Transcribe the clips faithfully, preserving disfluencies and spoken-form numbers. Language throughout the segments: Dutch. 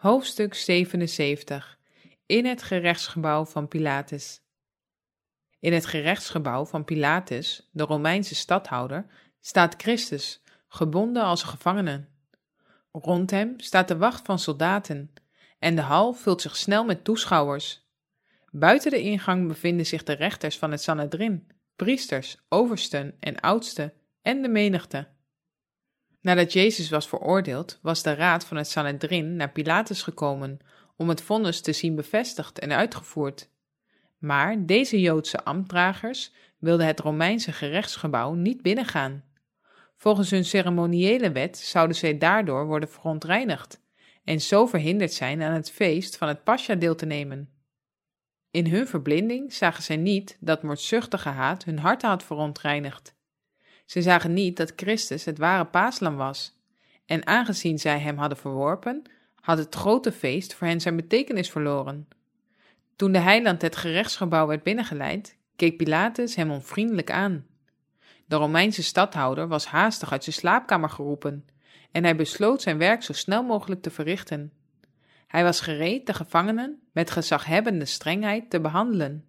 Hoofdstuk zevenenzeventig. In het gerechtsgebouw van Pilatus. In het gerechtsgebouw van Pilatus, de Romeinse stadhouder, staat Christus, gebonden als gevangene. Rond hem staat de wacht van soldaten en de hal vult zich snel met toeschouwers. Buiten de ingang bevinden zich de rechters van het Sanhedrin, priesters, oversten en oudsten en de menigte. Nadat Jezus was veroordeeld, was de raad van het Sanhedrin naar Pilatus gekomen om het vonnis te zien bevestigd en uitgevoerd. Maar deze Joodse ambtdragers wilden het Romeinse gerechtsgebouw niet binnengaan. Volgens hun ceremoniële wet zouden zij daardoor worden verontreinigd en zo verhinderd zijn aan het feest van het Pascha deel te nemen. In hun verblinding zagen zij niet dat moordzuchtige haat hun harten had verontreinigd. Ze zagen niet dat Christus het ware paaslam was, en aangezien zij hem hadden verworpen, had het grote feest voor hen zijn betekenis verloren. Toen de heiland het gerechtsgebouw werd binnengeleid, keek Pilatus hem onvriendelijk aan. De Romeinse stadhouder was haastig uit zijn slaapkamer geroepen, en hij besloot zijn werk zo snel mogelijk te verrichten. Hij was gereed de gevangenen met gezaghebbende strengheid te behandelen.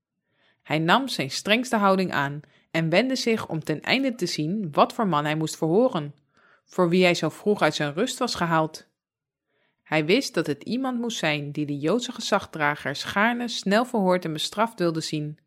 Hij nam zijn strengste houding aan en wendde zich om ten einde te zien wat voor man hij moest verhoren, voor wie hij zo vroeg uit zijn rust was gehaald. Hij wist dat het iemand moest zijn die de Joodse gezagdragers gaarne snel verhoord en bestraft wilde zien.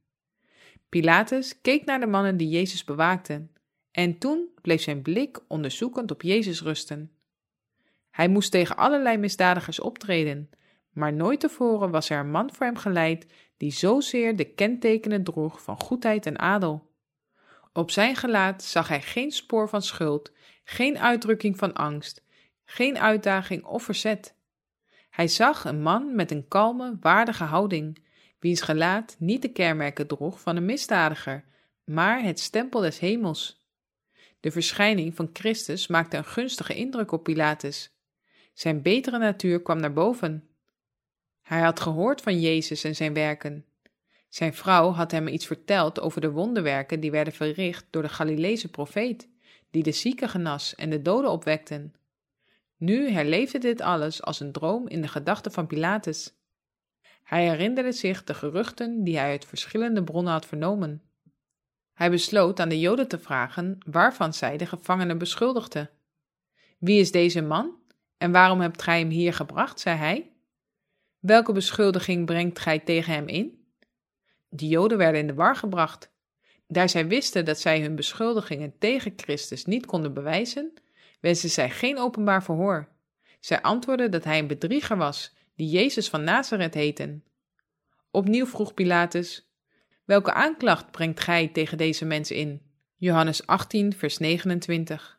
Pilatus keek naar de mannen die Jezus bewaakten, en toen bleef zijn blik onderzoekend op Jezus rusten. Hij moest tegen allerlei misdadigers optreden, maar nooit tevoren was er een man voor hem geleid die zozeer de kentekenen droeg van goedheid en adel. Op zijn gelaat zag hij geen spoor van schuld, geen uitdrukking van angst, geen uitdaging of verzet. Hij zag een man met een kalme, waardige houding, wiens gelaat niet de kenmerken droeg van een misdadiger, maar het stempel des hemels. De verschijning van Christus maakte een gunstige indruk op Pilatus. Zijn betere natuur kwam naar boven. Hij had gehoord van Jezus en zijn werken. Zijn vrouw had hem iets verteld over de wonderwerken die werden verricht door de Galileese profeet, die de zieken genas en de doden opwekten. Nu herleefde dit alles als een droom in de gedachten van Pilatus. Hij herinnerde zich de geruchten die hij uit verschillende bronnen had vernomen. Hij besloot aan de Joden te vragen waarvan zij de gevangenen beschuldigden. Wie is deze man en waarom hebt gij hem hier gebracht, zei hij. Welke beschuldiging brengt gij tegen hem in? De Joden werden in de war gebracht. Daar zij wisten dat zij hun beschuldigingen tegen Christus niet konden bewijzen, wensten zij geen openbaar verhoor. Zij antwoordden dat hij een bedrieger was, die Jezus van Nazareth heette. Opnieuw vroeg Pilatus: welke aanklacht brengt gij tegen deze mens in? Johannes achttien, vers negenentwintig.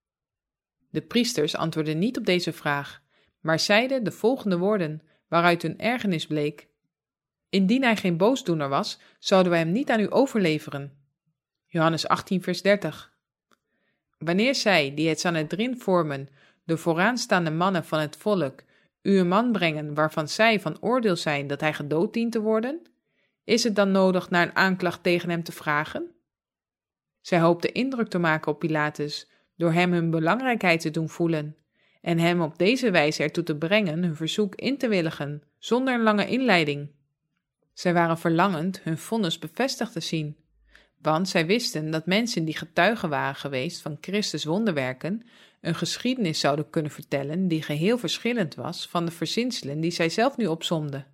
De priesters antwoordden niet op deze vraag, maar zeiden de volgende woorden, waaruit hun ergernis bleek: indien hij geen boosdoener was, zouden wij hem niet aan u overleveren. Johannes achttien, vers dertig. Wanneer zij, die het Sanhedrin vormen, de vooraanstaande mannen van het volk, u een man brengen waarvan zij van oordeel zijn dat hij gedood dient te worden, is het dan nodig naar een aanklacht tegen hem te vragen? Zij hoopten indruk te maken op Pilatus door hem hun belangrijkheid te doen voelen en hem op deze wijze ertoe te brengen hun verzoek in te willigen, zonder een lange inleiding. Zij waren verlangend hun vonnis bevestigd te zien, want zij wisten dat mensen die getuigen waren geweest van Christus wonderwerken een geschiedenis zouden kunnen vertellen die geheel verschillend was van de verzinselen die zij zelf nu opsomden.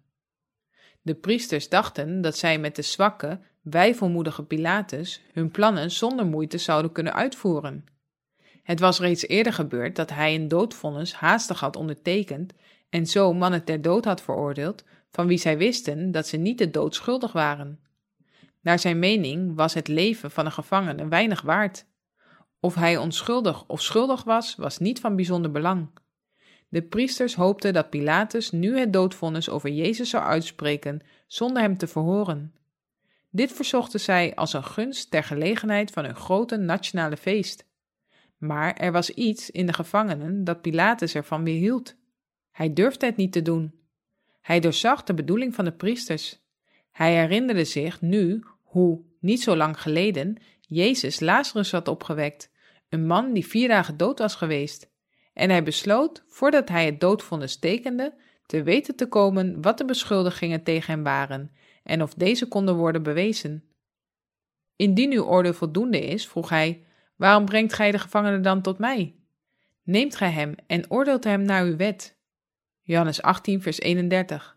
De priesters dachten dat zij met de zwakke, weifelmoedige Pilatus hun plannen zonder moeite zouden kunnen uitvoeren. Het was reeds eerder gebeurd dat hij een doodvonnis haastig had ondertekend en zo mannen ter dood had veroordeeld, van wie zij wisten dat ze niet de dood schuldig waren. Naar zijn mening was het leven van een gevangene weinig waard. Of hij onschuldig of schuldig was, was niet van bijzonder belang. De priesters hoopten dat Pilatus nu het doodvonnis over Jezus zou uitspreken, zonder hem te verhoren. Dit verzochten zij als een gunst ter gelegenheid van hun grote nationale feest. Maar er was iets in de gevangenen dat Pilatus ervan weerhield. Hij durfde het niet te doen. Hij doorzag de bedoeling van de priesters. Hij herinnerde zich nu hoe, niet zo lang geleden, Jezus Lazarus had opgewekt, een man die vier dagen dood was geweest, En hij besloot, voordat hij het doodvonnis tekende, te weten te komen wat de beschuldigingen tegen hem waren en of deze konden worden bewezen. Indien uw oordeel voldoende is, vroeg hij, waarom brengt gij de gevangene dan tot mij? Neemt gij hem en oordeelt hem naar uw wet. Johannes achttien, vers eenendertig.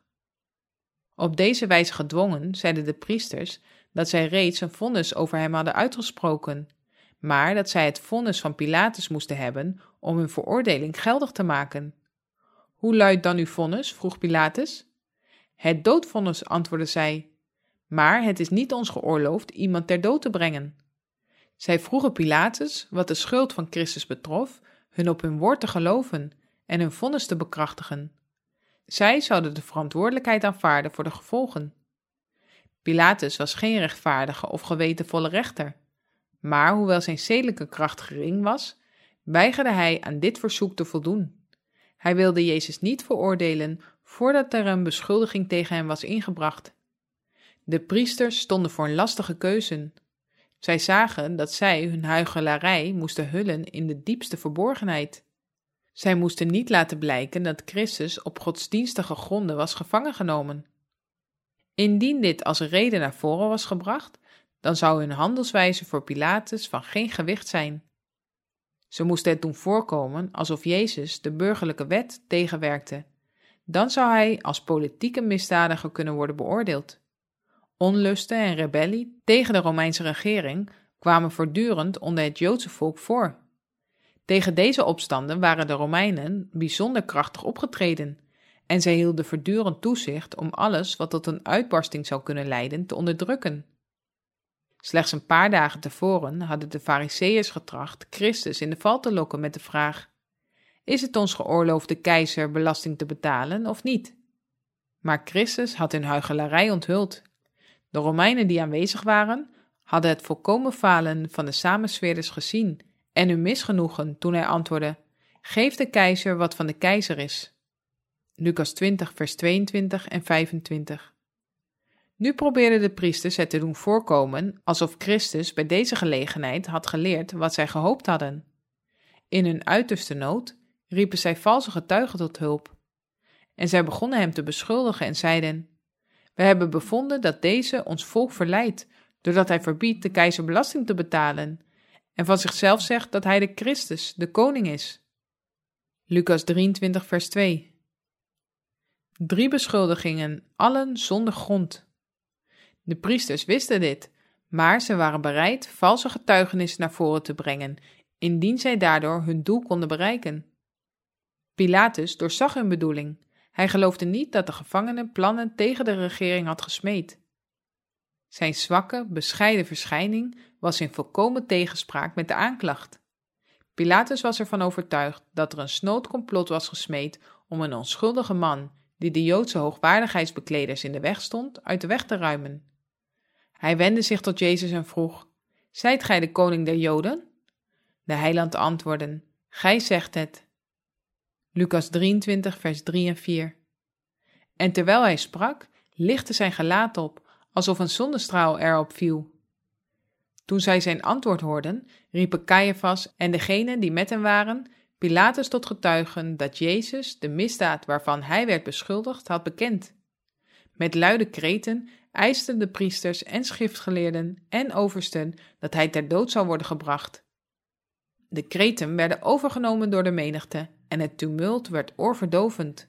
Op deze wijze gedwongen, zeiden de priesters dat zij reeds een vonnis over hem hadden uitgesproken, maar dat zij het vonnis van Pilatus moesten hebben om hun veroordeling geldig te maken. Hoe luidt dan uw vonnis? Vroeg Pilatus. Het doodvonnis, antwoordde zij, maar het is niet ons geoorloofd iemand ter dood te brengen. Zij vroegen Pilatus, wat de schuld van Christus betrof, hun op hun woord te geloven en hun vonnis te bekrachtigen. Zij zouden de verantwoordelijkheid aanvaarden voor de gevolgen. Pilatus was geen rechtvaardige of gewetenvolle rechter, maar hoewel zijn zedelijke kracht gering was, weigerde hij aan dit verzoek te voldoen. Hij wilde Jezus niet veroordelen voordat er een beschuldiging tegen hem was ingebracht. De priesters stonden voor een lastige keuze. Zij zagen dat zij hun huichelarij moesten hullen in de diepste verborgenheid. Zij moesten niet laten blijken dat Christus op godsdienstige gronden was gevangen genomen. Indien dit als reden naar voren was gebracht, dan zou hun handelswijze voor Pilatus van geen gewicht zijn. Ze moesten het doen voorkomen alsof Jezus de burgerlijke wet tegenwerkte. Dan zou hij als politieke misdadiger kunnen worden beoordeeld. Onlusten en rebellie tegen de Romeinse regering kwamen voortdurend onder het Joodse volk voor. Tegen deze opstanden waren de Romeinen bijzonder krachtig opgetreden en zij hielden voortdurend toezicht om alles wat tot een uitbarsting zou kunnen leiden te onderdrukken. Slechts een paar dagen tevoren hadden de Farizeeërs getracht Christus in de val te lokken met de vraag: is het ons geoorloofd de keizer belasting te betalen of niet? Maar Christus had hun huichelarij onthuld. De Romeinen die aanwezig waren, hadden het volkomen falen van de samensweerders gezien en hun misgenoegen toen hij antwoordde: geef de keizer wat van de keizer is. Lucas twintig, vers tweeëntwintig en vijfentwintig. Nu probeerden de priesters het te doen voorkomen alsof Christus bij deze gelegenheid had geleerd wat zij gehoopt hadden. In hun uiterste nood riepen zij valse getuigen tot hulp. En zij begonnen hem te beschuldigen en zeiden: we hebben bevonden dat deze ons volk verleidt, doordat hij verbiedt de keizer belasting te betalen en van zichzelf zegt dat hij de Christus, de koning is. Lucas drieëntwintig, vers twee. Drie beschuldigingen, allen zonder grond. De priesters wisten dit, maar ze waren bereid valse getuigenissen naar voren te brengen, indien zij daardoor hun doel konden bereiken. Pilatus doorzag hun bedoeling. Hij geloofde niet dat de gevangene plannen tegen de regering had gesmeed. Zijn zwakke, bescheiden verschijning was in volkomen tegenspraak met de aanklacht. Pilatus was ervan overtuigd dat er een snood complot was gesmeed om een onschuldige man, die de Joodse hoogwaardigheidsbekleders in de weg stond, uit de weg te ruimen. Hij wendde zich tot Jezus en vroeg: zijt gij de koning der Joden? De heiland antwoordde: gij zegt het. Lucas drieëntwintig, vers drie en vier. En terwijl hij sprak, lichtte zijn gelaat op, alsof een zonnestraal erop viel. Toen zij zijn antwoord hoorden, riepen Caiaphas en degenen die met hem waren Pilatus tot getuigen dat Jezus de misdaad waarvan hij werd beschuldigd had bekend. Met luide kreten eisten de priesters en schriftgeleerden en oversten dat hij ter dood zou worden gebracht. De kreten werden overgenomen door de menigte en het tumult werd oorverdovend.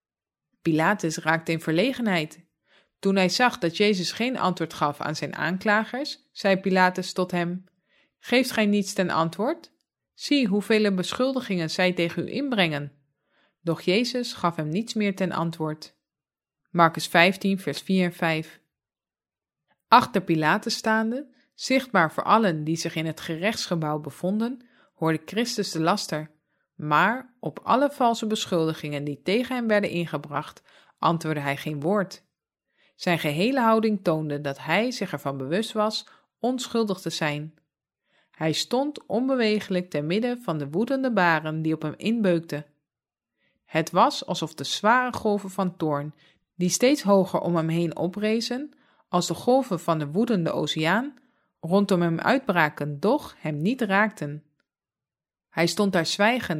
Pilatus raakte in verlegenheid. Toen hij zag dat Jezus geen antwoord gaf aan zijn aanklagers, zei Pilatus tot hem: geeft gij niets ten antwoord? Zie hoeveel beschuldigingen zij tegen u inbrengen. Doch Jezus gaf hem niets meer ten antwoord. Marcus vijftien, vers vier en vijf. Achter Pilatus staande, zichtbaar voor allen die zich in het gerechtsgebouw bevonden, hoorde Christus de laster, maar op alle valse beschuldigingen die tegen hem werden ingebracht, antwoordde hij geen woord. Zijn gehele houding toonde dat hij zich ervan bewust was onschuldig te zijn. Hij stond onbeweeglijk te midden van de woedende baren die op hem inbeukten. Het was alsof de zware golven van toorn, die steeds hoger om hem heen oprezen, als de golven van de woedende oceaan, rondom hem uitbraken, doch hem niet raakten. Hij stond daar zwijgend,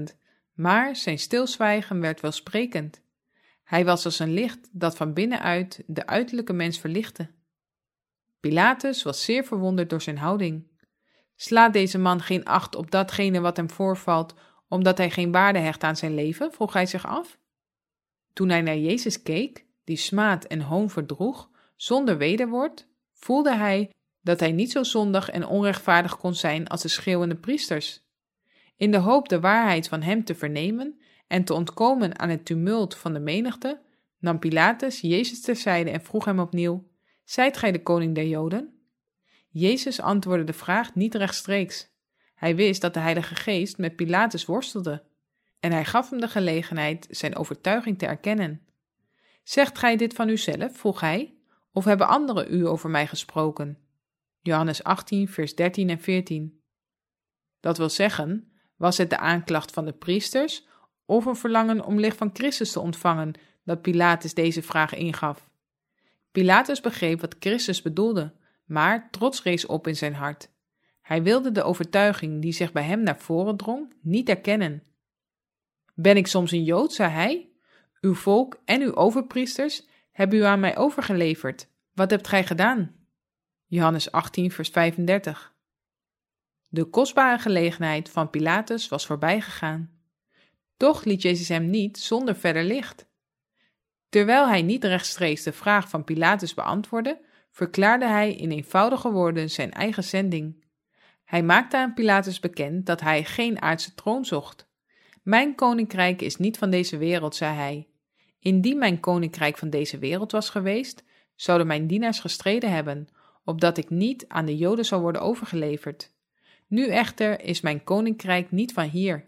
maar zijn stilzwijgen werd welsprekend. Hij was als een licht dat van binnenuit de uiterlijke mens verlichtte. Pilatus was zeer verwonderd door zijn houding. Slaat deze man geen acht op datgene wat hem voorvalt, omdat hij geen waarde hecht aan zijn leven, vroeg hij zich af. Toen hij naar Jezus keek, die smaad en hoon verdroeg, zonder wederwoord, voelde hij dat hij niet zo zondig en onrechtvaardig kon zijn als de schreeuwende priesters. In de hoop de waarheid van hem te vernemen en te ontkomen aan het tumult van de menigte, nam Pilatus Jezus terzijde en vroeg hem opnieuw: Zijt gij de koning der Joden? Jezus antwoordde de vraag niet rechtstreeks. Hij wist dat de Heilige Geest met Pilatus worstelde, en hij gaf hem de gelegenheid zijn overtuiging te erkennen. Zegt gij dit van uzelf, vroeg hij, of hebben anderen u over mij gesproken? Johannes achttien, vers dertien en veertien. Dat wil zeggen, was het de aanklacht van de priesters of een verlangen om licht van Christus te ontvangen dat Pilatus deze vraag ingaf? Pilatus begreep wat Christus bedoelde, maar trots rees op in zijn hart. Hij wilde de overtuiging die zich bij hem naar voren drong niet erkennen. Ben ik soms een Jood, zei hij? Uw volk en uw overpriesters hebben u aan mij overgeleverd. Wat hebt gij gedaan? Johannes achttien, vers vijfendertig. De kostbare gelegenheid van Pilatus was voorbijgegaan. Toch liet Jezus hem niet zonder verder licht. Terwijl hij niet rechtstreeks de vraag van Pilatus beantwoordde, verklaarde hij in eenvoudige woorden zijn eigen zending. Hij maakte aan Pilatus bekend dat hij geen aardse troon zocht. Mijn koninkrijk is niet van deze wereld, zei hij. Indien mijn koninkrijk van deze wereld was geweest, zouden mijn dienaars gestreden hebben, opdat ik niet aan de Joden zou worden overgeleverd. Nu echter is mijn koninkrijk niet van hier.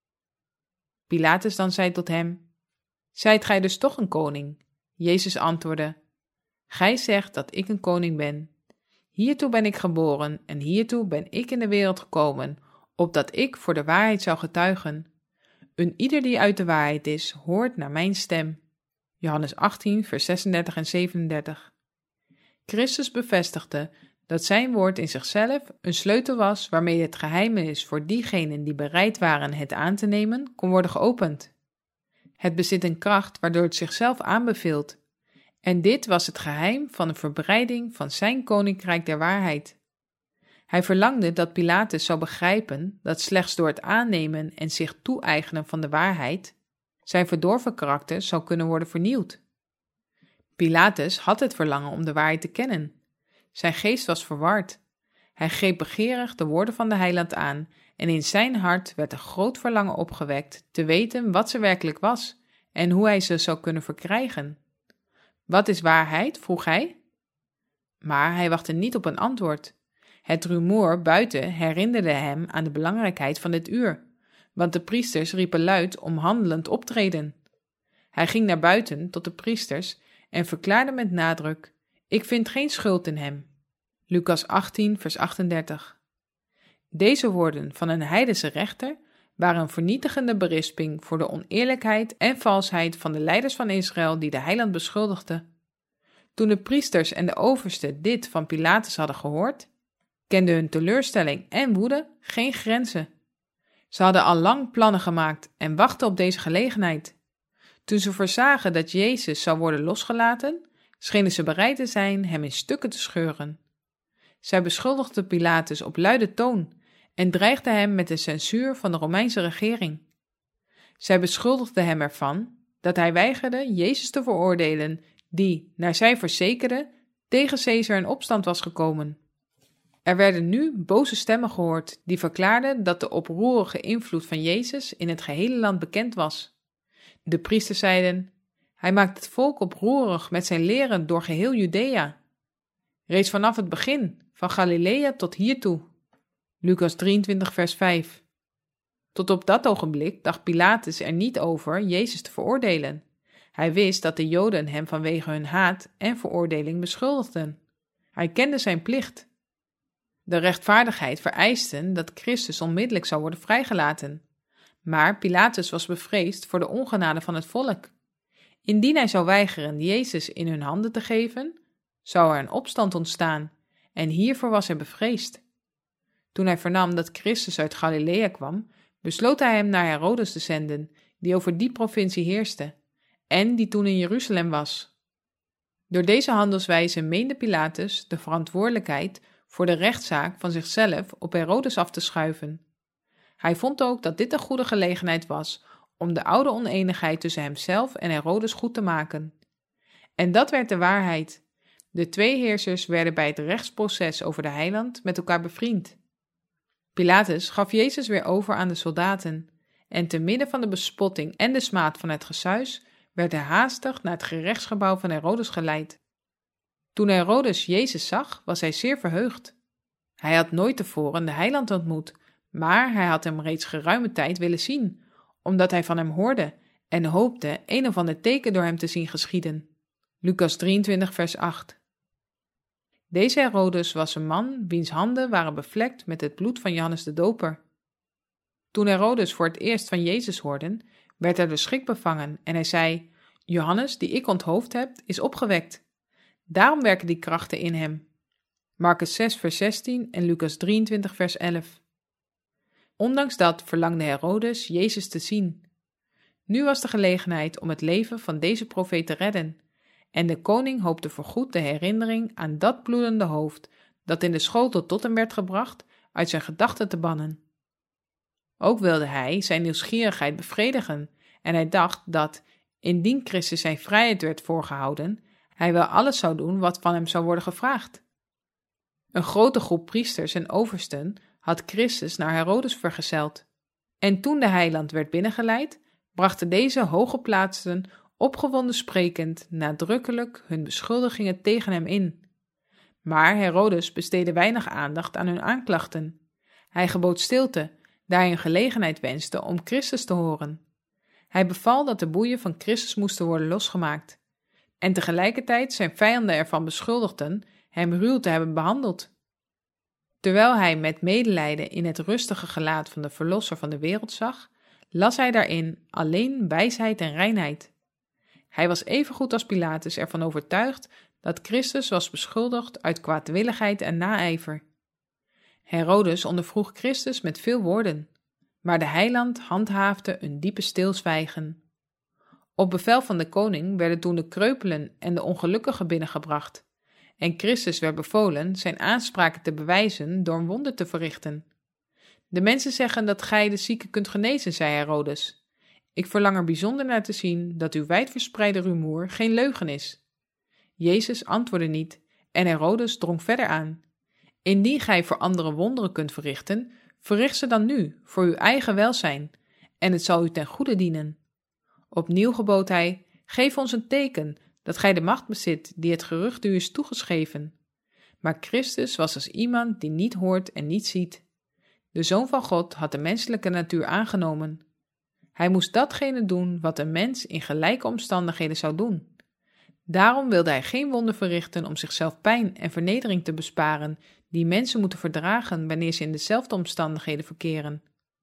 Pilatus dan zei tot hem: Zijt gij dus toch een koning? Jezus antwoordde: Gij zegt dat ik een koning ben. Hiertoe ben ik geboren en hiertoe ben ik in de wereld gekomen, opdat ik voor de waarheid zou getuigen. Een ieder die uit de waarheid is, hoort naar mijn stem. Johannes achttien, vers zesendertig en zevenendertig. Christus bevestigde dat zijn woord in zichzelf een sleutel was waarmee het geheimenis voor diegenen die bereid waren het aan te nemen, kon worden geopend. Het bezit een kracht waardoor het zichzelf aanbeveelt. En dit was het geheim van de verbreiding van zijn koninkrijk der waarheid. Hij verlangde dat Pilatus zou begrijpen dat slechts door het aannemen en zich toe-eigenen van de waarheid zijn verdorven karakter zou kunnen worden vernieuwd. Pilatus had het verlangen om de waarheid te kennen. Zijn geest was verward. Hij greep begeerig de woorden van de Heiland aan en in zijn hart werd een groot verlangen opgewekt te weten wat ze werkelijk was en hoe hij ze zou kunnen verkrijgen. Wat is waarheid? Vroeg hij. Maar hij wachtte niet op een antwoord. Het rumoer buiten herinnerde hem aan de belangrijkheid van dit uur, want de priesters riepen luid om handelend optreden. Hij ging naar buiten tot de priesters en verklaarde met nadruk: Ik vind geen schuld in hem. Lucas achttien, vers achtendertig. Deze woorden van een heidense rechter waren een vernietigende berisping voor de oneerlijkheid en valsheid van de leiders van Israël die de heiland beschuldigden. Toen de priesters en de oversten dit van Pilatus hadden gehoord, kende hun teleurstelling en woede geen grenzen. Ze hadden al lang plannen gemaakt en wachtten op deze gelegenheid. Toen ze voorzagen dat Jezus zou worden losgelaten, schenen ze bereid te zijn hem in stukken te scheuren. Zij beschuldigden Pilatus op luide toon en dreigden hem met de censuur van de Romeinse regering. Zij beschuldigden hem ervan dat hij weigerde Jezus te veroordelen, die, naar zij verzekerden, tegen Caesar in opstand was gekomen. Er werden nu boze stemmen gehoord die verklaarden dat de oproerige invloed van Jezus in het gehele land bekend was. De priesters zeiden: Hij maakt het volk oproerig met zijn leren door geheel Judea. Reeds vanaf het begin, van Galilea tot hiertoe. Lucas drieëntwintig, vers vijf. Tot op dat ogenblik dacht Pilatus er niet over Jezus te veroordelen. Hij wist dat de Joden hem vanwege hun haat en veroordeling beschuldigden. Hij kende zijn plicht. De rechtvaardigheid vereiste dat Christus onmiddellijk zou worden vrijgelaten. Maar Pilatus was bevreesd voor de ongenade van het volk. Indien hij zou weigeren Jezus in hun handen te geven, zou er een opstand ontstaan, en hiervoor was hij bevreesd. Toen hij vernam dat Christus uit Galilea kwam, besloot hij hem naar Herodes te zenden, die over die provincie heerste, en die toen in Jeruzalem was. Door deze handelswijze meende Pilatus de verantwoordelijkheid voor de rechtszaak van zichzelf op Herodes af te schuiven. Hij vond ook dat dit een goede gelegenheid was om de oude oneenigheid tussen hemzelf en Herodes goed te maken. En dat werd de waarheid. De twee heersers werden bij het rechtsproces over de heiland met elkaar bevriend. Pilatus gaf Jezus weer over aan de soldaten, en te midden van de bespotting en de smaad van het gesuis werd hij haastig naar het gerechtsgebouw van Herodes geleid. Toen Herodes Jezus zag, was hij zeer verheugd. Hij had nooit tevoren de heiland ontmoet, maar hij had hem reeds geruime tijd willen zien, omdat hij van hem hoorde en hoopte een of ander teken door hem te zien geschieden. Lucas drieëntwintig vers acht. Deze Herodes was een man wiens handen waren bevlekt met het bloed van Johannes de Doper. Toen Herodes voor het eerst van Jezus hoorde, werd hij door schrik bevangen en hij zei: Johannes, die ik onthoofd heb, is opgewekt. Daarom werken die krachten in hem. Marcus zes vers zestien en Lucas drieëntwintig vers elf. Ondanks dat verlangde Herodes Jezus te zien. Nu was de gelegenheid om het leven van deze profeet te redden, en de koning hoopte voorgoed de herinnering aan dat bloedende hoofd dat in de schotel tot hem werd gebracht uit zijn gedachten te bannen. Ook wilde hij zijn nieuwsgierigheid bevredigen en hij dacht dat, indien Christus zijn vrijheid werd voorgehouden, hij wel alles zou doen wat van hem zou worden gevraagd. Een grote groep priesters en oversten had Christus naar Herodes vergezeld. En toen de heiland werd binnengeleid, brachten deze hooggeplaatsten opgewonden sprekend nadrukkelijk hun beschuldigingen tegen hem in. Maar Herodes besteedde weinig aandacht aan hun aanklachten. Hij gebood stilte, daar hij een gelegenheid wenste om Christus te horen. Hij beval dat de boeien van Christus moesten worden losgemaakt, en tegelijkertijd zijn vijanden ervan beschuldigden hem ruw te hebben behandeld. Terwijl hij met medelijden in het rustige gelaat van de Verlosser van de wereld zag, las hij daarin alleen wijsheid en reinheid. Hij was evengoed als Pilatus ervan overtuigd dat Christus was beschuldigd uit kwaadwilligheid en naijver. Herodes ondervroeg Christus met veel woorden, maar de heiland handhaafde een diepe stilzwijgen. Op bevel van de koning werden toen de kreupelen en de ongelukkigen binnengebracht, en Christus werd bevolen zijn aanspraken te bewijzen door een wonder te verrichten. De mensen zeggen dat gij de zieke kunt genezen, zei Herodes. Ik verlang er bijzonder naar te zien dat uw wijdverspreide rumoer geen leugen is. Jezus antwoordde niet, en Herodes drong verder aan. Indien gij voor anderen wonderen kunt verrichten, verricht ze dan nu, voor uw eigen welzijn, en het zal u ten goede dienen. Opnieuw gebood hij: geef ons een teken, dat gij de macht bezit die het gerucht u is toegeschreven. Maar Christus was als iemand die niet hoort en niet ziet. De Zoon van God had de menselijke natuur aangenomen. Hij moest datgene doen wat een mens in gelijke omstandigheden zou doen. Daarom wilde hij geen wonder verrichten om zichzelf pijn en vernedering te besparen, die mensen moeten verdragen wanneer ze in dezelfde omstandigheden verkeren.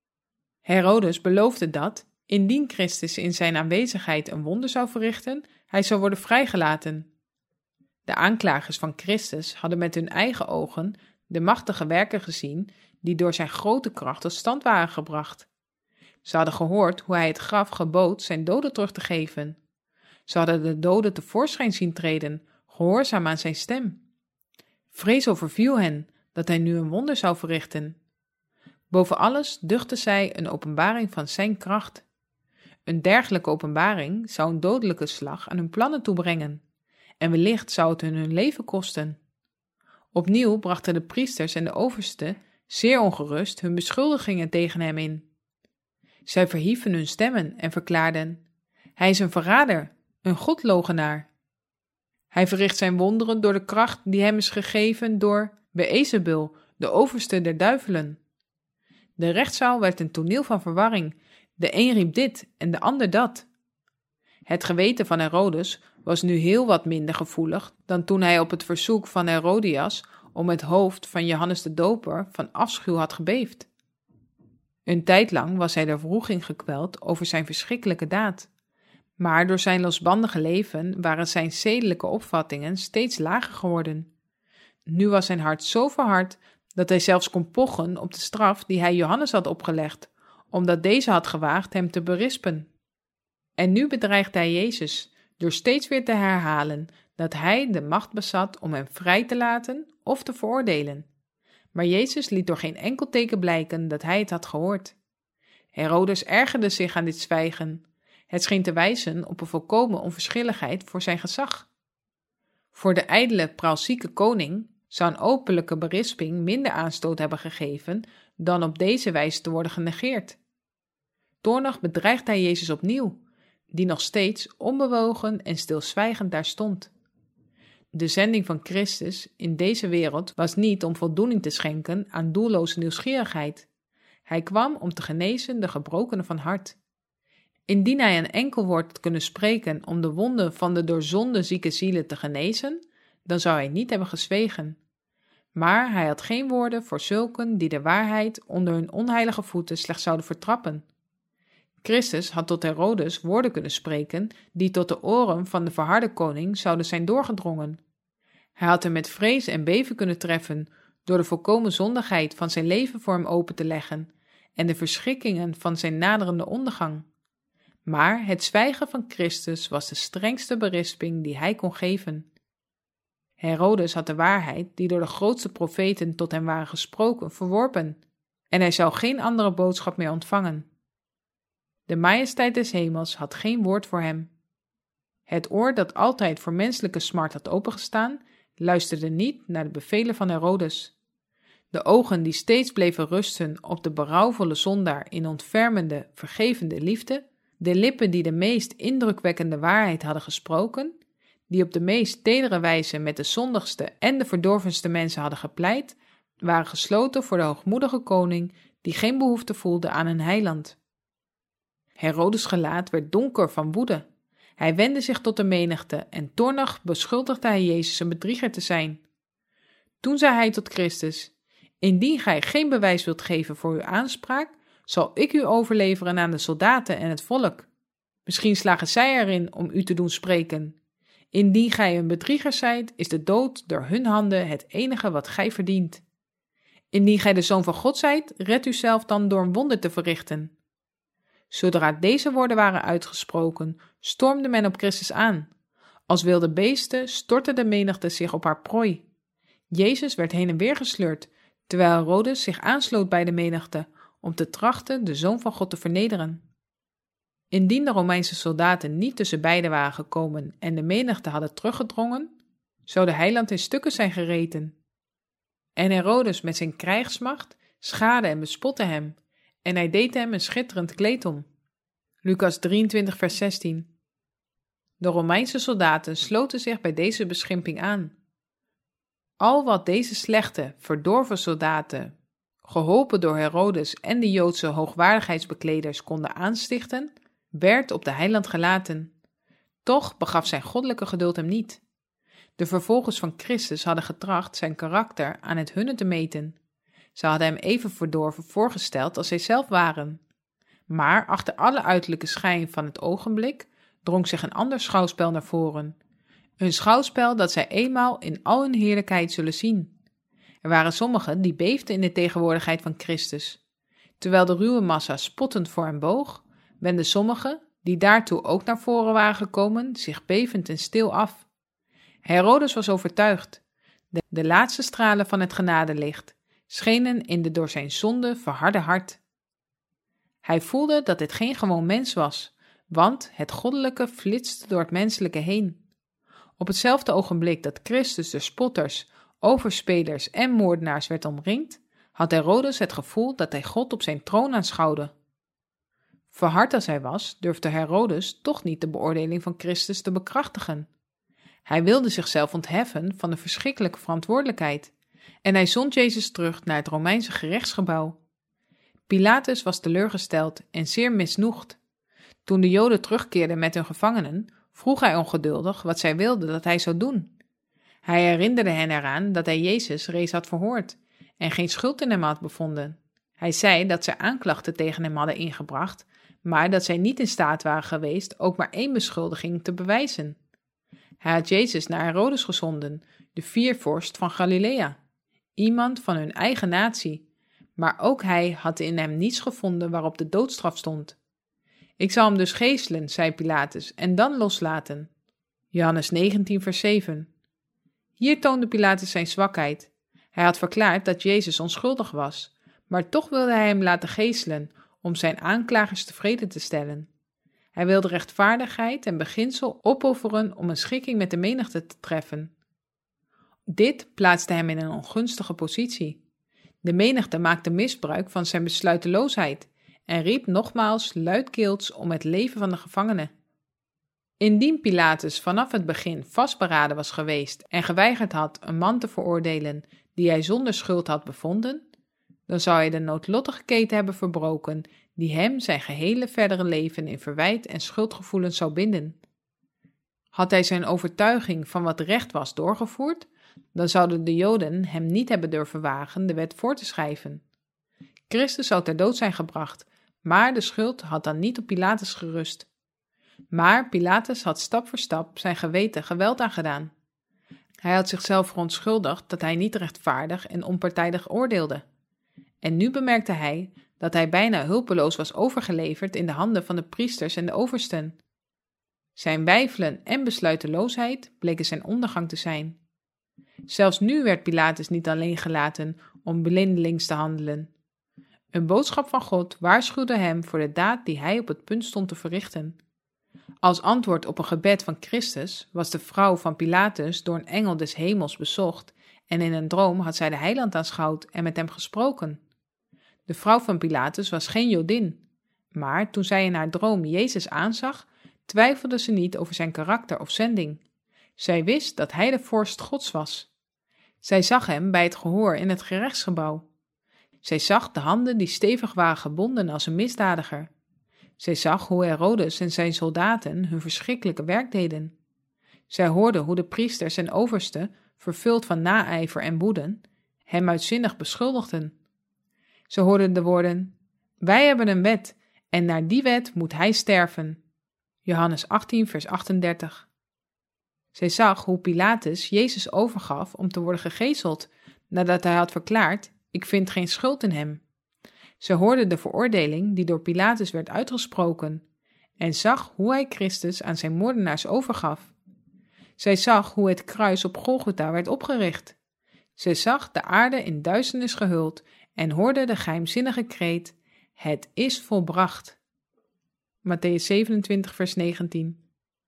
Herodes beloofde dat, indien Christus in zijn aanwezigheid een wonder zou verrichten, hij zou worden vrijgelaten. De aanklagers van Christus hadden met hun eigen ogen de machtige werken gezien die door zijn grote kracht tot stand waren gebracht. Ze hadden gehoord hoe hij het graf gebood zijn doden terug te geven. Ze hadden de doden tevoorschijn zien treden, gehoorzaam aan zijn stem. Vrees overviel hen dat hij nu een wonder zou verrichten. Boven alles duchtten zij een openbaring van zijn kracht. Een dergelijke openbaring zou een dodelijke slag aan hun plannen toebrengen, en wellicht zou het hun hun leven kosten. Opnieuw brachten de priesters en de oversten zeer ongerust hun beschuldigingen tegen hem in. Zij verhieven hun stemmen en verklaarden: hij is een verrader, een godlogenaar. Hij verricht zijn wonderen door de kracht die hem is gegeven door Beëzebul, de overste der duivelen. De rechtszaal werd een toneel van verwarring. De een riep dit en de ander dat. Het geweten van Herodes was nu heel wat minder gevoelig dan toen hij op het verzoek van Herodias om het hoofd van Johannes de Doper van afschuw had gebeefd. Een tijd lang was hij de wroeging gekweld over zijn verschrikkelijke daad. Maar door zijn losbandige leven waren zijn zedelijke opvattingen steeds lager geworden. Nu was zijn hart zo verhard dat hij zelfs kon pochen op de straf die hij Johannes had opgelegd, omdat deze had gewaagd hem te berispen. En nu bedreigt hij Jezus door steeds weer te herhalen dat hij de macht bezat om hem vrij te laten of te veroordelen. Maar Jezus liet door geen enkel teken blijken dat hij het had gehoord. Herodes ergerde zich aan dit zwijgen. Het scheen te wijzen op een volkomen onverschilligheid voor zijn gezag. Voor de ijdele, praalzieke koning zou een openlijke berisping minder aanstoot hebben gegeven dan op deze wijze te worden genegeerd. Toornig bedreigt hij Jezus opnieuw, die nog steeds onbewogen en stilzwijgend daar stond. De zending van Christus in deze wereld was niet om voldoening te schenken aan doelloze nieuwsgierigheid. Hij kwam om te genezen de gebrokenen van hart. Indien hij een enkel woord had kunnen spreken om de wonden van de door zonde zieke zielen te genezen, dan zou hij niet hebben gezwegen. Maar hij had geen woorden voor zulken die de waarheid onder hun onheilige voeten slechts zouden vertrappen. Christus had tot Herodes woorden kunnen spreken die tot de oren van de verharde koning zouden zijn doorgedrongen. Hij had hem met vrees en beven kunnen treffen door de volkomen zondigheid van zijn leven voor hem open te leggen en de verschrikkingen van zijn naderende ondergang. Maar het zwijgen van Christus was de strengste berisping die hij kon geven. Herodes had de waarheid die door de grootste profeten tot hem waren gesproken verworpen, en hij zou geen andere boodschap meer ontvangen. De majesteit des hemels had geen woord voor hem. Het oor dat altijd voor menselijke smart had opengestaan, luisterde niet naar de bevelen van Herodes. De ogen die steeds bleven rusten op de berouwvolle zondaar in ontfermende, vergevende liefde, de lippen die de meest indrukwekkende waarheid hadden gesproken, die op de meest tedere wijze met de zondigste en de verdorvenste mensen hadden gepleit, waren gesloten voor de hoogmoedige koning die geen behoefte voelde aan een heiland. Herodes' gelaat werd donker van woede. Hij wendde zich tot de menigte en toornig beschuldigde hij Jezus een bedrieger te zijn. Toen zei hij tot Christus: Indien gij geen bewijs wilt geven voor uw aanspraak, zal ik u overleveren aan de soldaten en het volk. Misschien slagen zij erin om u te doen spreken. Indien gij een bedrieger zijt, is de dood door hun handen het enige wat gij verdient. Indien gij de Zoon van God zijt, red uzelf dan door een wonder te verrichten. Zodra deze woorden waren uitgesproken, stormde men op Christus aan. Als wilde beesten stortte de menigte zich op haar prooi. Jezus werd heen en weer gesleurd, terwijl Herodes zich aansloot bij de menigte om te trachten de Zoon van God te vernederen. Indien de Romeinse soldaten niet tussen beiden waren gekomen en de menigte hadden teruggedrongen, zou de heiland in stukken zijn gereten. En Herodes met zijn krijgsmacht schaadde en bespotte hem, en hij deed hem een schitterend kleed om. Lucas drieëntwintig vers zestien. De Romeinse soldaten sloten zich bij deze beschimping aan. Al wat deze slechte, verdorven soldaten, geholpen door Herodes en de Joodse hoogwaardigheidsbekleders, konden aanstichten, werd op de heiland gelaten. Toch begaf zijn goddelijke geduld hem niet. De vervolgers van Christus hadden getracht zijn karakter aan het hunne te meten. Ze hadden hem even verdorven voorgesteld als zij zelf waren. Maar achter alle uiterlijke schijn van het ogenblik drong zich een ander schouwspel naar voren. Een schouwspel dat zij eenmaal in al hun heerlijkheid zullen zien. Er waren sommigen die beefden in de tegenwoordigheid van Christus. Terwijl de ruwe massa spottend voor hem boog, wendden sommigen, die daartoe ook naar voren waren gekomen, zich bevend en stil af. Herodes was overtuigd. De, de laatste stralen van het genadelicht schenen in de door zijn zonde verharde hart. Hij voelde dat dit geen gewoon mens was, want het goddelijke flitste door het menselijke heen. Op hetzelfde ogenblik dat Christus door spotters, overspelers en moordenaars werd omringd, had Herodes het gevoel dat hij God op zijn troon aanschouwde. Verhard als hij was, durfde Herodes toch niet de beoordeling van Christus te bekrachtigen. Hij wilde zichzelf ontheffen van de verschrikkelijke verantwoordelijkheid en hij zond Jezus terug naar het Romeinse gerechtsgebouw. Pilatus was teleurgesteld en zeer misnoegd. Toen de Joden terugkeerden met hun gevangenen, vroeg hij ongeduldig wat zij wilden dat hij zou doen. Hij herinnerde hen eraan dat hij Jezus reeds had verhoord en geen schuld in hem had bevonden. Hij zei dat zij aanklachten tegen hem hadden ingebracht, maar dat zij niet in staat waren geweest ook maar één beschuldiging te bewijzen. Hij had Jezus naar Herodes gezonden, de viervorst van Galilea, iemand van hun eigen natie, maar ook hij had in hem niets gevonden waarop de doodstraf stond. Ik zal hem dus geeselen, zei Pilatus, en dan loslaten. Johannes negentien, vers zeven. Hier toonde Pilatus zijn zwakheid. Hij had verklaard dat Jezus onschuldig was, maar toch wilde hij hem laten geeselen om zijn aanklagers tevreden te stellen. Hij wilde rechtvaardigheid en beginsel opofferen om een schikking met de menigte te treffen. Dit plaatste hem in een ongunstige positie. De menigte maakte misbruik van zijn besluiteloosheid en riep nogmaals luidkeels om het leven van de gevangene. Indien Pilatus vanaf het begin vastberaden was geweest en geweigerd had een man te veroordelen die hij zonder schuld had bevonden, dan zou hij de noodlottige keten hebben verbroken die hem zijn gehele verdere leven in verwijt en schuldgevoelens zou binden. Had hij zijn overtuiging van wat recht was doorgevoerd, dan zouden de Joden hem niet hebben durven wagen de wet voor te schrijven. Christus zou ter dood zijn gebracht, maar de schuld had dan niet op Pilatus gerust. Maar Pilatus had stap voor stap zijn geweten geweld aangedaan. Hij had zichzelf verontschuldigd dat hij niet rechtvaardig en onpartijdig oordeelde. En nu bemerkte hij dat hij bijna hulpeloos was overgeleverd in de handen van de priesters en de oversten. Zijn weifelen en besluiteloosheid bleken zijn ondergang te zijn. Zelfs nu werd Pilatus niet alleen gelaten om blindelings te handelen. Een boodschap van God waarschuwde hem voor de daad die hij op het punt stond te verrichten. Als antwoord op een gebed van Christus was de vrouw van Pilatus door een engel des hemels bezocht en in een droom had zij de heiland aanschouwd en met hem gesproken. De vrouw van Pilatus was geen Jodin, maar toen zij in haar droom Jezus aanzag, twijfelde ze niet over zijn karakter of zending. Zij wist dat hij de vorst Gods was. Zij zag hem bij het gehoor in het gerechtsgebouw. Zij zag de handen die stevig waren gebonden als een misdadiger. Zij zag hoe Herodes en zijn soldaten hun verschrikkelijke werk deden. Zij hoorde hoe de priesters en oversten, vervuld van naijver en woede, hem uitzinnig beschuldigden. Ze hoorden de woorden: wij hebben een wet, en naar die wet moet hij sterven. Johannes achttien, vers achtendertig. Zij zag hoe Pilatus Jezus overgaf om te worden gegezeld, nadat hij had verklaard: ik vind geen schuld in hem. Ze hoorde de veroordeling die door Pilatus werd uitgesproken en zag hoe hij Christus aan zijn moordenaars overgaf. Zij zag hoe het kruis op Golgotha werd opgericht. Zij zag de aarde in duisternis gehuld en hoorde de geheimzinnige kreet: het is volbracht. Mattheüs zevenentwintig, vers negentien.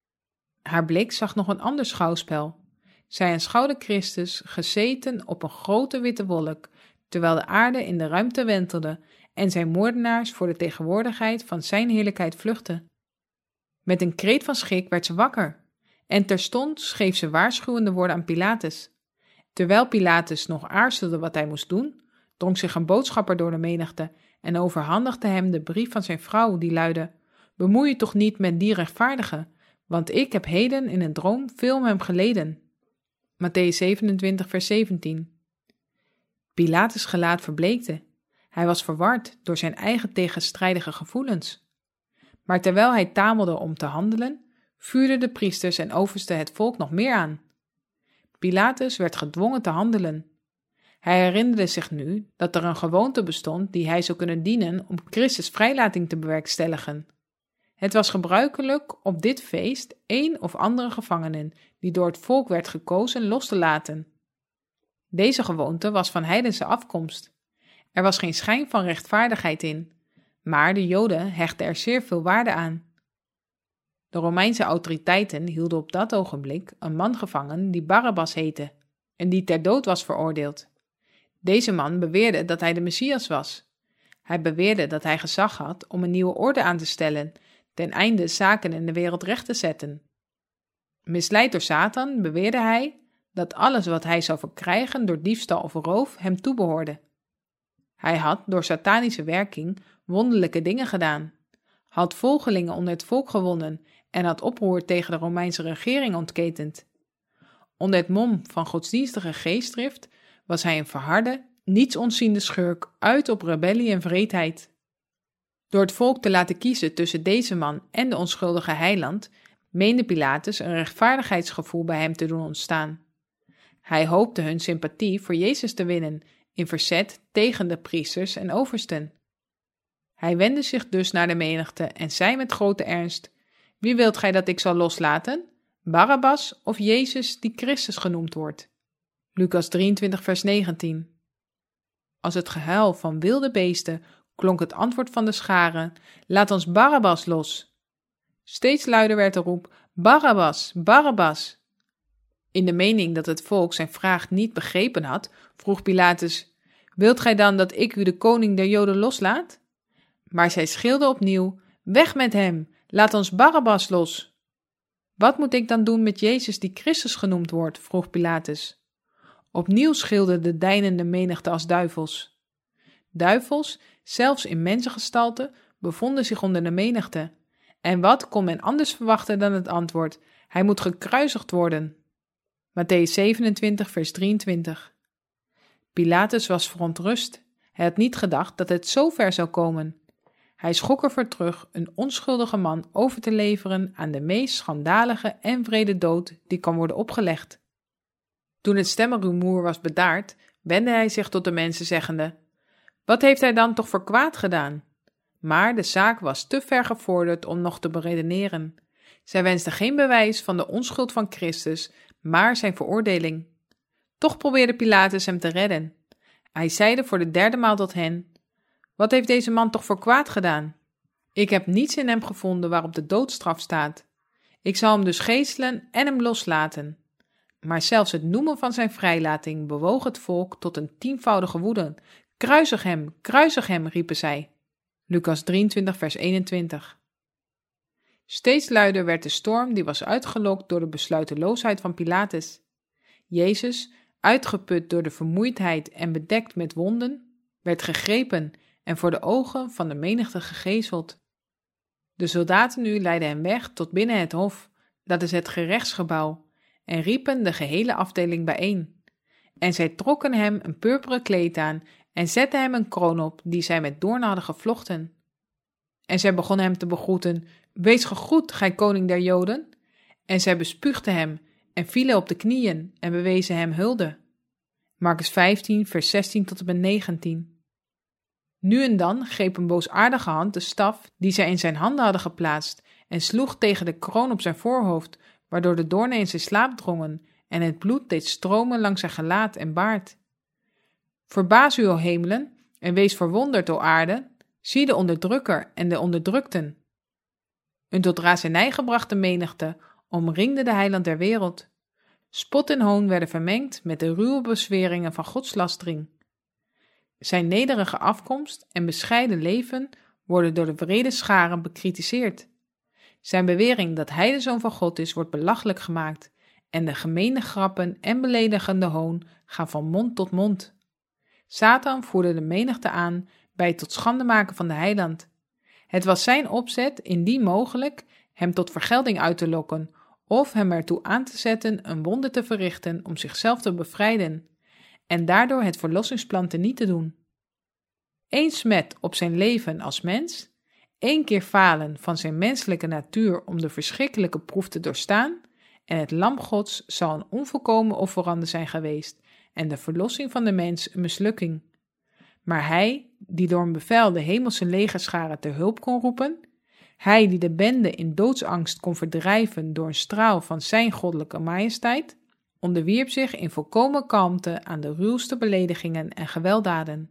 Haar blik zag nog een ander schouwspel. Zij aanschouwde Christus gezeten op een grote witte wolk, terwijl de aarde in de ruimte wentelde en zijn moordenaars voor de tegenwoordigheid van zijn heerlijkheid vluchtten. Met een kreet van schrik werd ze wakker en terstond schreef ze waarschuwende woorden aan Pilatus. Terwijl Pilatus nog aarzelde wat hij moest doen, drong zich een boodschapper door de menigte en overhandigde hem de brief van zijn vrouw, die luidde: bemoei je toch niet met die rechtvaardige, want ik heb heden in een droom veel om hem geleden. Mattheüs zevenentwintig, vers zeventien. Pilatus' gelaat verbleekte. Hij was verward door zijn eigen tegenstrijdige gevoelens. Maar terwijl hij tamelde om te handelen, vuurden de priesters en oversten het volk nog meer aan. Pilatus werd gedwongen te handelen. Hij herinnerde zich nu dat er een gewoonte bestond die hij zou kunnen dienen om Christus' vrijlating te bewerkstelligen. Het was gebruikelijk op dit feest één of andere gevangenen die door het volk werd gekozen los te laten. Deze gewoonte was van heidense afkomst. Er was geen schijn van rechtvaardigheid in, maar de Joden hechten er zeer veel waarde aan. De Romeinse autoriteiten hielden op dat ogenblik een man gevangen die Barabbas heette en die ter dood was veroordeeld. Deze man beweerde dat hij de Messias was. Hij beweerde dat hij gezag had om een nieuwe orde aan te stellen, ten einde zaken in de wereld recht te zetten. Misleid door Satan beweerde hij dat alles wat hij zou verkrijgen door diefstal of roof hem toebehoorde. Hij had door satanische werking wonderlijke dingen gedaan, had volgelingen onder het volk gewonnen en had oproer tegen de Romeinse regering ontketend. Onder het mom van godsdienstige geestdrift was hij een verharde, niets ontziende schurk uit op rebellie en wreedheid. Door het volk te laten kiezen tussen deze man en de onschuldige heiland, meende Pilatus een rechtvaardigheidsgevoel bij hem te doen ontstaan. Hij hoopte hun sympathie voor Jezus te winnen in verzet tegen de priesters en oversten. Hij wendde zich dus naar de menigte en zei met grote ernst: Wie wilt gij dat ik zal loslaten? Barabbas of Jezus die Christus genoemd wordt? Lucas drieëntwintig vers negentien. Als het gehuil van wilde beesten klonk het antwoord van de scharen: Laat ons Barabbas los. Steeds luider werd de roep: Barabbas, Barabbas. In de mening dat het volk zijn vraag niet begrepen had, vroeg Pilatus: Wilt gij dan dat ik u de koning der Joden loslaat? Maar zij schreeuwden opnieuw: Weg met hem, laat ons Barabbas los. Wat moet ik dan doen met Jezus die Christus genoemd wordt? Vroeg Pilatus. Opnieuw schreeuwde de deinende menigte als duivels. Duivels, zelfs in mensengestalte, bevonden zich onder de menigte. En wat kon men anders verwachten dan het antwoord: Hij moet gekruisigd worden. Mattheüs zevenentwintig vers drieëntwintig. Pilatus was verontrust. Hij had niet gedacht dat het zo ver zou komen. Hij schrok ervoor terug een onschuldige man over te leveren aan de meest schandalige en wrede dood die kan worden opgelegd. Toen het stemmenrumoer was bedaard, wendde hij zich tot de mensen zeggende: Wat heeft hij dan toch voor kwaad gedaan? Maar de zaak was te ver gevorderd om nog te beredeneren. Zij wenste geen bewijs van de onschuld van Christus, maar zijn veroordeling. Toch probeerde Pilatus hem te redden. Hij zeide voor de derde maal tot hen: Wat heeft deze man toch voor kwaad gedaan? Ik heb niets in hem gevonden waarop de doodstraf staat. Ik zal hem dus geeselen en hem loslaten. Maar zelfs het noemen van zijn vrijlating bewoog het volk tot een tienvoudige woede. Kruisig hem, kruisig hem, riepen zij. Lucas drieëntwintig vers eenentwintig. Steeds luider werd de storm die was uitgelokt door de besluiteloosheid van Pilatus. Jezus, uitgeput door de vermoeidheid en bedekt met wonden, werd gegrepen en voor de ogen van de menigte gegezeld. De soldaten nu leidden hem weg tot binnen het hof, dat is het gerechtsgebouw, en riepen de gehele afdeling bijeen. En zij trokken hem een purperen kleed aan en zetten hem een kroon op die zij met doornen hadden gevlochten. En zij begonnen hem te begroeten: Wees gegroet, gij koning der Joden. En zij bespuugden hem en vielen op de knieën en bewezen hem hulde. Markus vijftien vers zestien tot en met negentien. Nu en dan greep een boosaardige hand de staf die zij in zijn handen hadden geplaatst en sloeg tegen de kroon op zijn voorhoofd, waardoor de doornen in zijn slaap drongen en het bloed deed stromen langs zijn gelaat en baard. Verbaas u, o hemelen, en wees verwonderd, o aarde, zie de onderdrukker en de onderdrukten. Een tot razernij gebrachte menigte omringde de heiland der wereld. Spot en hoon werden vermengd met de ruwe bezweringen van godslastering. Zijn nederige afkomst en bescheiden leven worden door de wrede scharen bekritiseerd. Zijn bewering dat hij de Zoon van God is, wordt belachelijk gemaakt en de gemene grappen en beledigende hoon gaan van mond tot mond. Satan voerde de menigte aan bij het tot schande maken van de heiland. Het was zijn opzet, indien mogelijk, hem tot vergelding uit te lokken of hem ertoe aan te zetten een wonder te verrichten om zichzelf te bevrijden en daardoor het verlossingsplan teniet te doen. Eén smet op zijn leven als mens, één keer falen van zijn menselijke natuur om de verschrikkelijke proef te doorstaan, en het lam Gods zal een onvolkomen offerande zijn geweest en de verlossing van de mens een mislukking. Maar hij, die door een bevel de hemelse legerscharen ter hulp kon roepen, hij die de bende in doodsangst kon verdrijven door een straal van zijn goddelijke majesteit, onderwierp zich in volkomen kalmte aan de ruwste beledigingen en gewelddaden.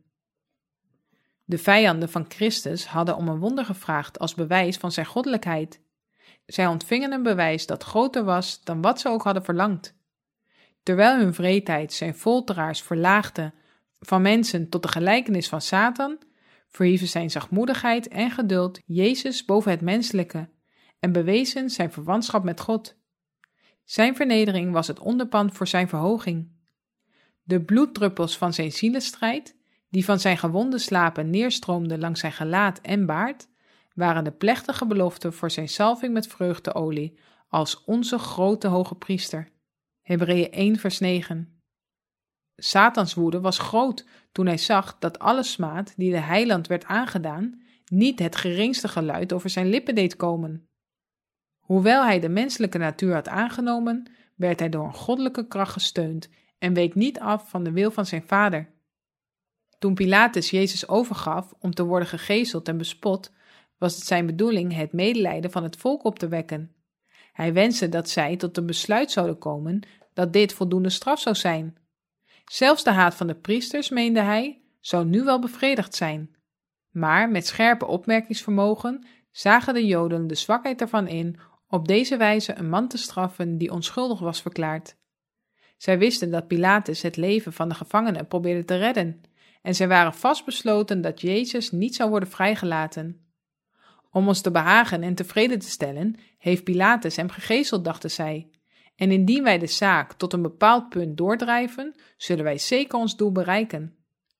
De vijanden van Christus hadden om een wonder gevraagd als bewijs van zijn goddelijkheid. Zij ontvingen een bewijs dat groter was dan wat ze ook hadden verlangd. Terwijl hun wreedheid zijn folteraars verlaagde van mensen tot de gelijkenis van Satan, verhieven zijn zachtmoedigheid en geduld Jezus boven het menselijke en bewezen zijn verwantschap met God. Zijn vernedering was het onderpand voor zijn verhoging. De bloeddruppels van zijn zielestrijd, die van zijn gewonde slapen neerstroomden langs zijn gelaat en baard, waren de plechtige belofte voor zijn salving met vreugdeolie als onze grote hoge priester. Hebreeën één vers negen. Satans woede was groot toen hij zag dat alle smaad die de heiland werd aangedaan niet het geringste geluid over zijn lippen deed komen. Hoewel hij de menselijke natuur had aangenomen, werd hij door een goddelijke kracht gesteund en week niet af van de wil van zijn vader. Toen Pilatus Jezus overgaf om te worden gegezeld en bespot, was het zijn bedoeling het medelijden van het volk op te wekken. Hij wenste dat zij tot een besluit zouden komen dat dit voldoende straf zou zijn. Zelfs de haat van de priesters, meende hij, zou nu wel bevredigd zijn. Maar met scherpe opmerkingsvermogen zagen de Joden de zwakheid ervan in op deze wijze een man te straffen die onschuldig was verklaard. Zij wisten dat Pilatus het leven van de gevangenen probeerde te redden, en zij waren vastbesloten dat Jezus niet zou worden vrijgelaten. Om ons te behagen en tevreden te stellen, heeft Pilatus hem gegezeld, dachten zij. En indien wij de zaak tot een bepaald punt doordrijven, zullen wij zeker ons doel bereiken.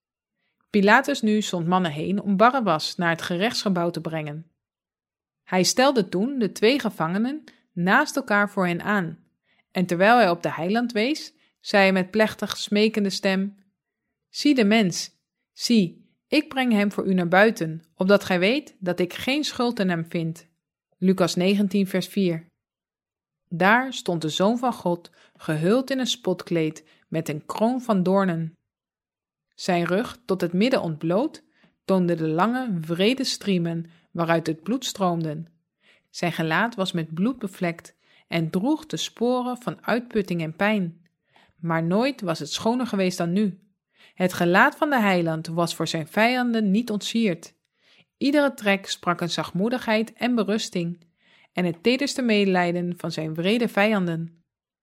Pilatus nu zond mannen heen om Barabbas naar het gerechtsgebouw te brengen. Hij stelde toen de twee gevangenen naast elkaar voor hen aan, en terwijl hij op de heiland wees, zei hij met plechtig smekende stem: Zie de mens, zie, ik breng hem voor u naar buiten, opdat gij weet dat ik geen schuld in hem vind. Lucas negentien vers vier. Daar stond de Zoon van God, gehuld in een spotkleed, met een kroon van doornen. Zijn rug, tot het midden ontbloot, toonde de lange, wrede striemen waaruit het bloed stroomde. Zijn gelaat was met bloed bevlekt en droeg de sporen van uitputting en pijn. Maar nooit was het schoner geweest dan nu. Het gelaat van de heiland was voor zijn vijanden niet ontsierd. Iedere trek sprak een zachtmoedigheid en berusting, en het tederste medelijden van zijn wrede vijanden.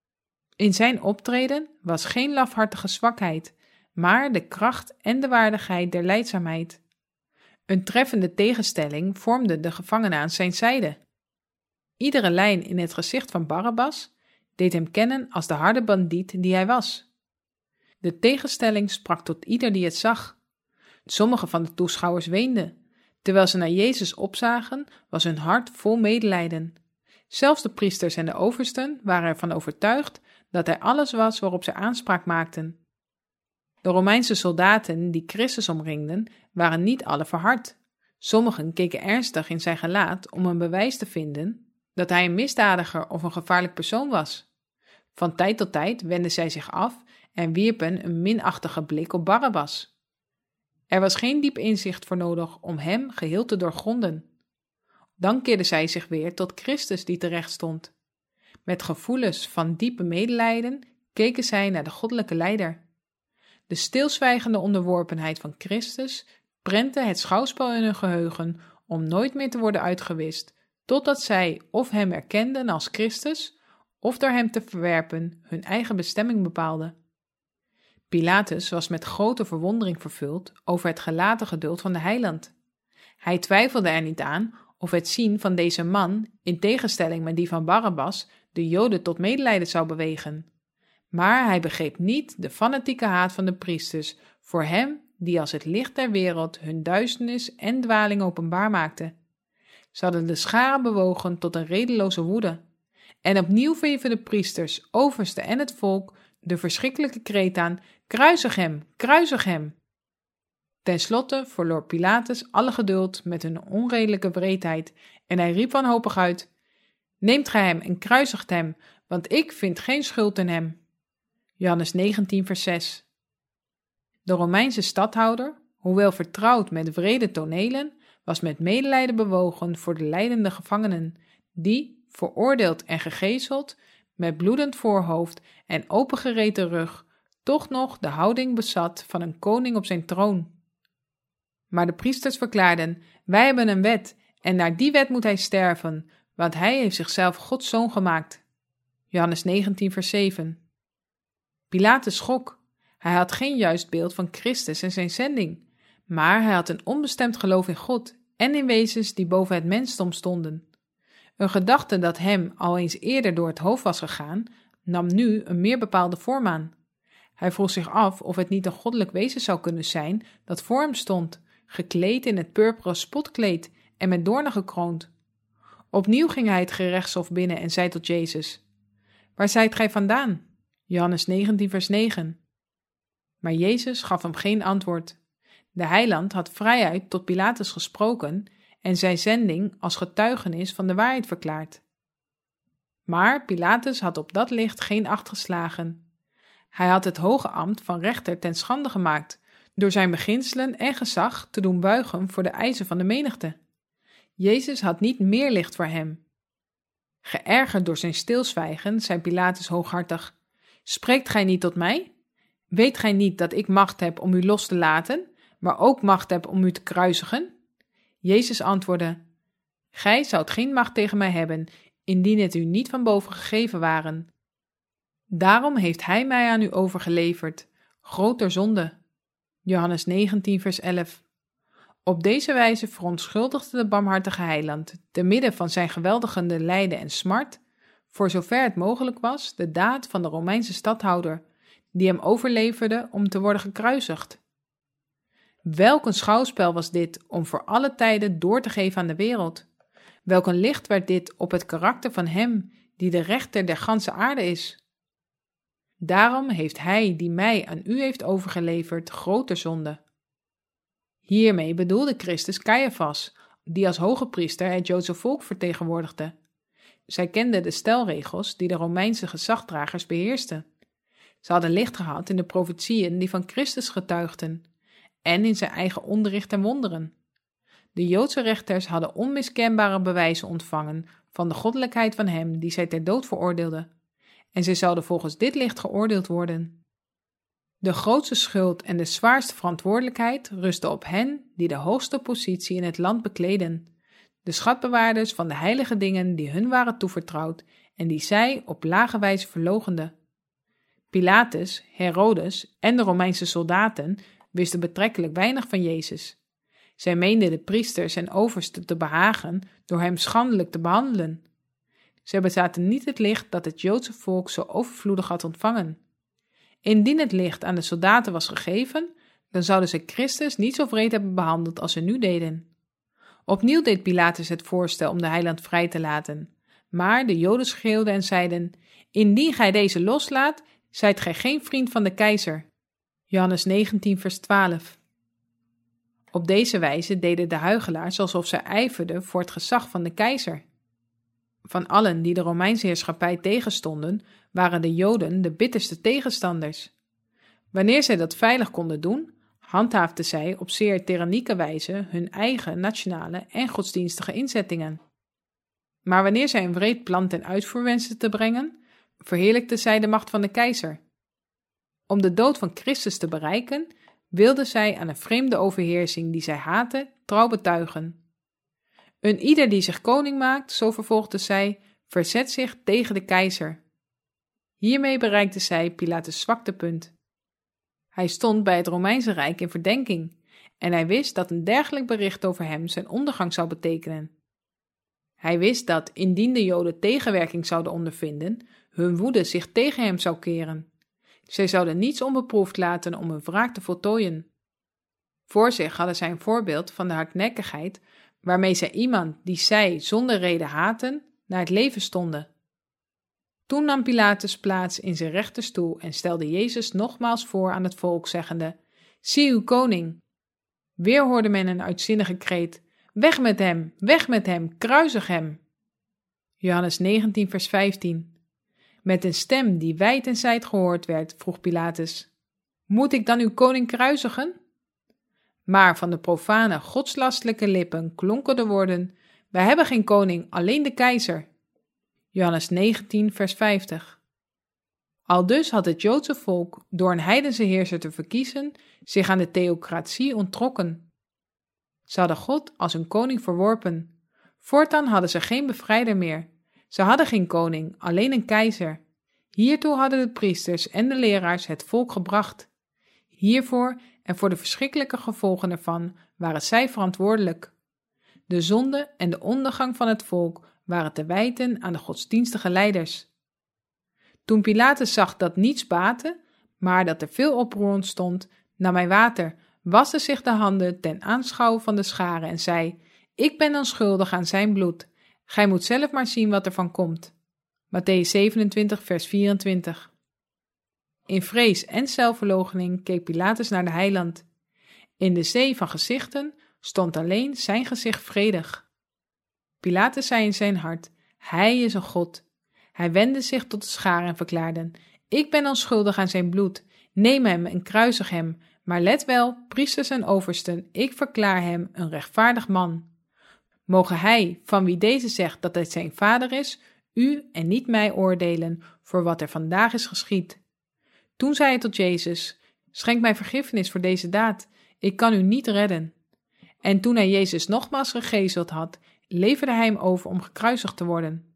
In zijn optreden was geen lafhartige zwakheid, maar de kracht en de waardigheid der lijdzaamheid. Een treffende tegenstelling vormde de gevangene aan zijn zijde. Iedere lijn in het gezicht van Barabbas deed hem kennen als de harde bandiet die hij was. De tegenstelling sprak tot ieder die het zag. Sommige van de toeschouwers weenden. Terwijl ze naar Jezus opzagen, was hun hart vol medelijden. Zelfs de priesters en de oversten waren ervan overtuigd dat hij alles was waarop ze aanspraak maakten. De Romeinse soldaten die Christus omringden, waren niet alle verhard. Sommigen keken ernstig in zijn gelaat om een bewijs te vinden dat hij een misdadiger of een gevaarlijk persoon was. Van tijd tot tijd wendden zij zich af en wierpen een minachtige blik op Barabbas. Er was geen diep inzicht voor nodig om hem geheel te doorgronden. Dan keerden zij zich weer tot Christus die terecht stond. Met gevoelens van diepe medelijden keken zij naar de goddelijke leider. De stilzwijgende onderworpenheid van Christus prentte het schouwspel in hun geheugen om nooit meer te worden uitgewist, totdat zij of hem erkenden als Christus, of door hem te verwerpen hun eigen bestemming bepaalden. Pilatus was met grote verwondering vervuld over het gelaten geduld van de heiland. Hij twijfelde er niet aan of het zien van deze man, in tegenstelling met die van Barabbas, de Joden tot medelijden zou bewegen. Maar hij begreep niet de fanatieke haat van de priesters voor hem die als het licht der wereld hun duisternis en dwaling openbaar maakte. Ze hadden de scharen bewogen tot een redeloze woede. En opnieuw verhieven de priesters, oversten en het volk de verschrikkelijke kreet aan: kruisig hem, kruisig hem! Ten slotte verloor Pilatus alle geduld met hun onredelijke wreedheid en hij riep wanhopig uit: neemt gij hem en kruisigt hem, want ik vind geen schuld in hem. Johannes negentien vers zes. De Romeinse stadhouder, hoewel vertrouwd met wrede tonelen, was met medelijden bewogen voor de lijdende gevangenen, die, veroordeeld en gegezeld, met bloedend voorhoofd en opengereten rug, toch nog de houding bezat van een koning op zijn troon. Maar de priesters verklaarden: wij hebben een wet, en naar die wet moet hij sterven, want hij heeft zichzelf Gods zoon gemaakt. Johannes negentien vers zeven. Pilatus schrok. Hij had geen juist beeld van Christus en zijn zending, maar hij had een onbestemd geloof in God en in wezens die boven het mensdom stonden. Een gedachte dat hem al eens eerder door het hoofd was gegaan, nam nu een meer bepaalde vorm aan. Hij vroeg zich af of het niet een goddelijk wezen zou kunnen zijn dat voor hem stond, gekleed in het purperen spotkleed en met doornen gekroond. Opnieuw ging hij het gerechtshof binnen en zei tot Jezus: waar zijt gij vandaan? Johannes negentien vers negen. Maar Jezus gaf hem geen antwoord. De heiland had vrijuit tot Pilatus gesproken en zijn zending als getuigenis van de waarheid verklaard. Maar Pilatus had op dat licht geen acht geslagen. Hij had het hoge ambt van rechter ten schande gemaakt, door zijn beginselen en gezag te doen buigen voor de eisen van de menigte. Jezus had niet meer licht voor hem. Geërgerd door zijn stilzwijgen, zei Pilatus hooghartig: Spreekt gij niet tot mij? Weet gij niet dat ik macht heb om u los te laten, maar ook macht heb om u te kruisigen? Jezus antwoordde: Gij zoudt geen macht tegen mij hebben, indien het u niet van boven gegeven waren. Daarom heeft hij mij aan u overgeleverd, groter zonde. Johannes negentien vers elf. Op deze wijze verontschuldigde de barmhartige heiland, te midden van zijn geweldigende lijden en smart, voor zover het mogelijk was, de daad van de Romeinse stadhouder, die hem overleverde om te worden gekruisigd. Welk een schouwspel was dit om voor alle tijden door te geven aan de wereld. Welk een licht werd dit op het karakter van hem die de rechter der ganse aarde is. Daarom heeft hij die mij aan u heeft overgeleverd groter zonde. Hiermee bedoelde Christus Caiaphas, die als hoge priester het Joodse volk vertegenwoordigde. Zij kenden de stelregels die de Romeinse gezagdragers beheersten. Ze hadden licht gehad in de profetieën die van Christus getuigden en in zijn eigen onderricht en wonderen. De Joodse rechters hadden onmiskenbare bewijzen ontvangen van de goddelijkheid van hem die zij ter dood veroordeelden, en zij zouden volgens dit licht geoordeeld worden. De grootste schuld en de zwaarste verantwoordelijkheid rusten op hen die de hoogste positie in het land bekleden, de schatbewaarders van de heilige dingen die hun waren toevertrouwd en die zij op lage wijze verloochenden. Pilatus, Herodes en de Romeinse soldaten wisten betrekkelijk weinig van Jezus. Zij meenden de priesters en oversten te behagen door hem schandelijk te behandelen. Zij bezaten niet het licht dat het Joodse volk zo overvloedig had ontvangen. Indien het licht aan de soldaten was gegeven, dan zouden ze Christus niet zo wreed hebben behandeld als ze nu deden. Opnieuw deed Pilatus het voorstel om de heiland vrij te laten, maar de Joden schreeuwden en zeiden: Indien gij deze loslaat, zijt gij geen vriend van de keizer. Johannes negentien vers twaalf. Op deze wijze deden de huichelaars alsof zij ijverden voor het gezag van de keizer. Van allen die de Romeinse heerschappij tegenstonden, waren de Joden de bitterste tegenstanders. Wanneer zij dat veilig konden doen, handhaafden zij op zeer tyrannieke wijze hun eigen nationale en godsdienstige inzettingen. Maar wanneer zij een wreed plan ten uitvoer wensten te brengen, verheerlijkten zij de macht van de keizer. Om de dood van Christus te bereiken, wilden zij aan een vreemde overheersing die zij haatten, trouw betuigen. Een ieder die zich koning maakt, zo vervolgde zij, verzet zich tegen de keizer. Hiermee bereikte zij Pilatus' zwaktepunt. Hij stond bij het Romeinse Rijk in verdenking en hij wist dat een dergelijk bericht over hem zijn ondergang zou betekenen. Hij wist dat, indien de Joden tegenwerking zouden ondervinden, hun woede zich tegen hem zou keren. Zij zouden niets onbeproefd laten om hun wraak te voltooien. Voor zich hadden zij een voorbeeld van de hardnekkigheid waarmee zij iemand die zij zonder reden haatten, naar het leven stonden. Toen nam Pilatus plaats in zijn rechterstoel en stelde Jezus nogmaals voor aan het volk, zeggende: Zie uw koning. Weer hoorde men een uitzinnige kreet: Weg met hem, weg met hem, kruisig hem. Johannes negentien vers vijftien. Met een stem die wijd en zijd gehoord werd, vroeg Pilatus: Moet ik dan uw koning kruisigen? Maar van de profane, godslastelijke lippen klonken de woorden: Wij hebben geen koning, alleen de keizer. Johannes negentien vers vijftig. Aldus had het Joodse volk, door een heidense heerser te verkiezen, zich aan de theocratie onttrokken. Ze hadden God als hun koning verworpen. Voortaan hadden ze geen bevrijder meer. Ze hadden geen koning, alleen een keizer. Hiertoe hadden de priesters en de leraars het volk gebracht. Hiervoor en voor de verschrikkelijke gevolgen ervan waren zij verantwoordelijk. De zonde en de ondergang van het volk waren te wijten aan de godsdienstige leiders. Toen Pilatus zag dat niets baatte, maar dat er veel oproer ontstond, nam hij water, waste zich de handen ten aanschouw van de scharen en zei: Ik ben onschuldig aan zijn bloed. Gij moet zelf maar zien wat er van komt. Mattheüs zevenentwintig vers vierentwintig. In vrees en zelfverloochening keek Pilatus naar de heiland. In de zee van gezichten stond alleen zijn gezicht vredig. Pilatus zei in zijn hart: Hij is een God. Hij wendde zich tot de scharen en verklaarde: Ik ben onschuldig aan zijn bloed. Neem hem en kruisig hem, Maar let wel, priesters en oversten, ik verklaar hem een rechtvaardig man. Mogen hij, van wie deze zegt dat het zijn vader is, u en niet mij oordelen voor wat er vandaag is geschied. Toen zei hij tot Jezus, schenk mij vergiffenis voor deze daad, ik kan u niet redden. En toen hij Jezus nogmaals gegezeld had, leverde hij hem over om gekruisigd te worden.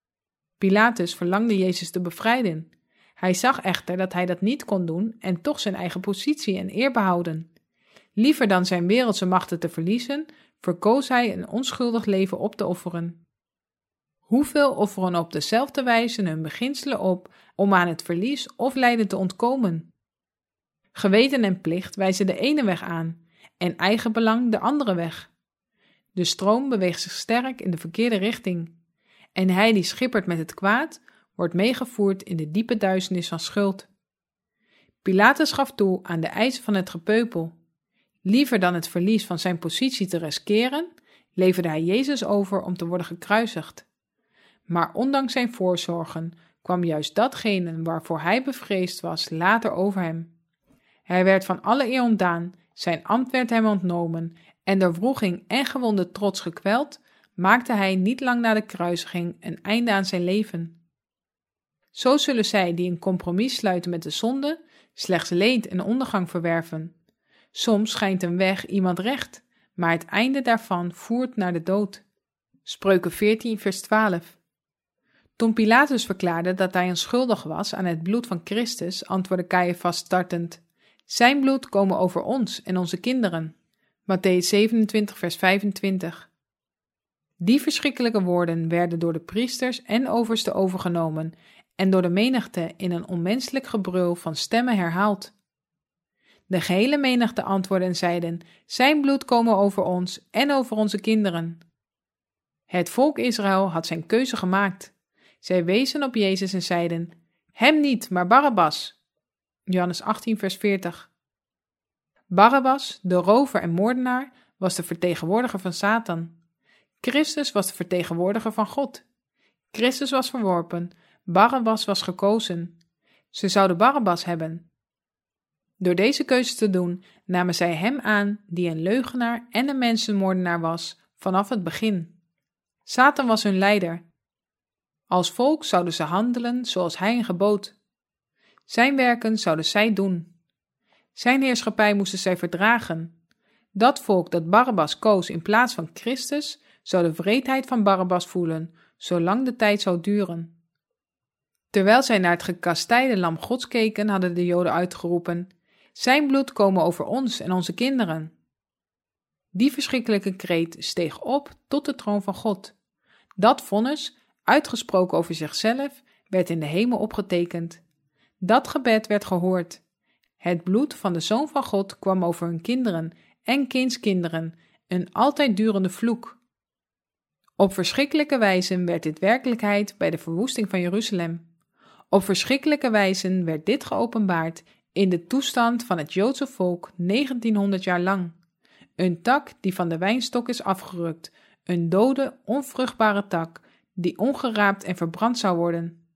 Pilatus verlangde Jezus te bevrijden. Hij zag echter dat hij dat niet kon doen en toch zijn eigen positie en eer behouden. Liever dan zijn wereldse machten te verliezen, verkoos hij een onschuldig leven op te offeren. Hoeveel offeren op dezelfde wijze hun beginselen op om aan het verlies of lijden te ontkomen? Geweten en plicht wijzen de ene weg aan en eigenbelang de andere weg. De stroom beweegt zich sterk in de verkeerde richting en hij die schippert met het kwaad wordt meegevoerd in de diepe duisternis van schuld. Pilatus gaf toe aan de eisen van het gepeupel. Liever dan het verlies van zijn positie te riskeren, leverde hij Jezus over om te worden gekruisigd. Maar ondanks zijn voorzorgen kwam juist datgene waarvoor hij bevreesd was later over hem. Hij werd van alle eer ontdaan, zijn ambt werd hem ontnomen en door wroeging en gewonde trots gekweld, maakte hij niet lang na de kruisiging een einde aan zijn leven. Zo zullen zij die een compromis sluiten met de zonde, slechts leed en ondergang verwerven. Soms schijnt een weg iemand recht, maar het einde daarvan voert naar de dood. Spreuken veertien vers twaalf. Toen Pilatus verklaarde dat hij onschuldig was aan het bloed van Christus, antwoordde Caiaphas tartend, zijn bloed komen over ons en onze kinderen. Mattheüs zevenentwintig vers vijfentwintig. Die verschrikkelijke woorden werden door de priesters en oversten overgenomen en door de menigte in een onmenselijk gebrul van stemmen herhaald. De gehele menigte antwoordden en zeiden, zijn bloed komen over ons en over onze kinderen. Het volk Israël had zijn keuze gemaakt. Zij wezen op Jezus en zeiden, hem niet, maar Barabbas. Johannes achttien vers veertig. Barabbas, de rover en moordenaar, was de vertegenwoordiger van Satan. Christus was de vertegenwoordiger van God. Christus was verworpen, Barabbas was gekozen. Ze zouden Barabbas hebben. Door deze keuze te doen, namen zij hem aan die een leugenaar en een mensenmoordenaar was vanaf het begin. Satan was hun leider. Als volk zouden ze handelen zoals hij hen gebood. Zijn werken zouden zij doen. Zijn heerschappij moesten zij verdragen. Dat volk dat Barabbas koos in plaats van Christus, zou de wreedheid van Barabbas voelen, zolang de tijd zou duren. Terwijl zij naar het gekastijde lam Gods keken, hadden de Joden uitgeroepen, zijn bloed komen over ons en onze kinderen. Die verschrikkelijke kreet steeg op tot de troon van God. Dat vonnis, uitgesproken over zichzelf, werd in de hemel opgetekend. Dat gebed werd gehoord. Het bloed van de Zoon van God kwam over hun kinderen en kindskinderen, een altijd durende vloek. Op verschrikkelijke wijze werd dit werkelijkheid bij de verwoesting van Jeruzalem. Op verschrikkelijke wijze werd dit geopenbaard in de toestand van het Joodse volk negentienhonderd jaar lang. Een tak die van de wijnstok is afgerukt, een dode, onvruchtbare tak die ongeraapt en verbrand zou worden.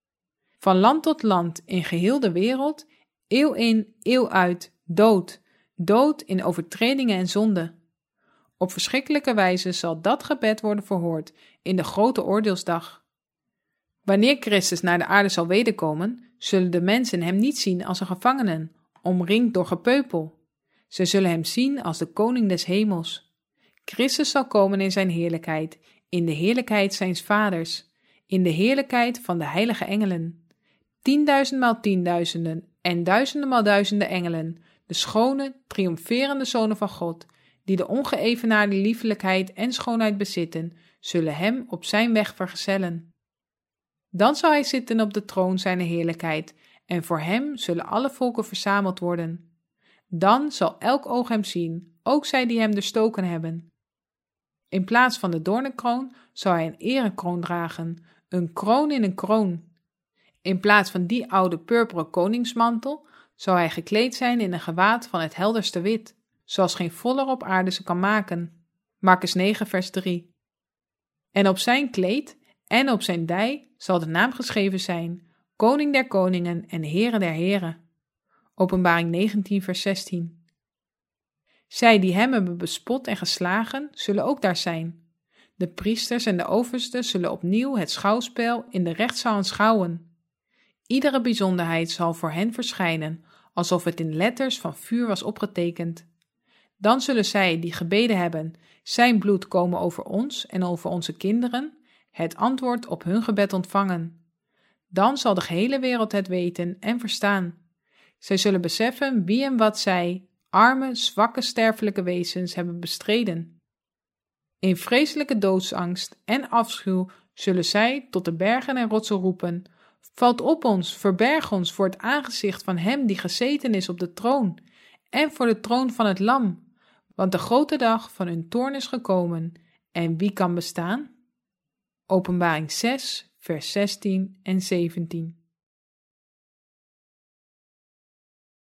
Van land tot land in geheel de wereld, eeuw in, eeuw uit, dood, dood in overtredingen en zonde. Op verschrikkelijke wijze zal dat gebed worden verhoord in de grote oordeelsdag. Wanneer Christus naar de aarde zal wederkomen, zullen de mensen hem niet zien als een gevangene, omringd door gepeupel. Ze zullen hem zien als de koning des hemels. Christus zal komen in zijn heerlijkheid, in de heerlijkheid zijns vaders, in de heerlijkheid van de heilige engelen. Tienduizendmaal tienduizenden en duizendenmaal duizenden engelen, de schone, triomferende zonen van God, die de ongeëvenaarde liefelijkheid en schoonheid bezitten, zullen hem op zijn weg vergezellen. Dan zal hij zitten op de troon zijner heerlijkheid, en voor hem zullen alle volken verzameld worden. Dan zal elk oog hem zien, ook zij die hem doorstoken hebben. In plaats van de doornenkroon zal hij een erekroon dragen, een kroon in een kroon. In plaats van die oude purperen koningsmantel zal hij gekleed zijn in een gewaad van het helderste wit, zoals geen voller op aarde ze kan maken. Markus negen vers drie. En op zijn kleed en op zijn dij zal de naam geschreven zijn, Koning der koningen en Heere der heren. Openbaring negentien vers zestien. Zij die hem hebben bespot en geslagen, zullen ook daar zijn. De priesters en de oversten zullen opnieuw het schouwspel in de rechtszaal aanschouwen. Iedere bijzonderheid zal voor hen verschijnen, alsof het in letters van vuur was opgetekend. Dan zullen zij die gebeden hebben, zijn bloed komen over ons en over onze kinderen, het antwoord op hun gebed ontvangen. Dan zal de gehele wereld het weten en verstaan. Zij zullen beseffen wie en wat zij, arme, zwakke, sterfelijke wezens, hebben bestreden. In vreselijke doodsangst en afschuw zullen zij tot de bergen en rotsen roepen: valt op ons, verberg ons voor het aangezicht van hem die gezeten is op de troon en voor de troon van het lam, want de grote dag van hun toorn is gekomen, en wie kan bestaan? Openbaring zes, vers zestien en zeventien.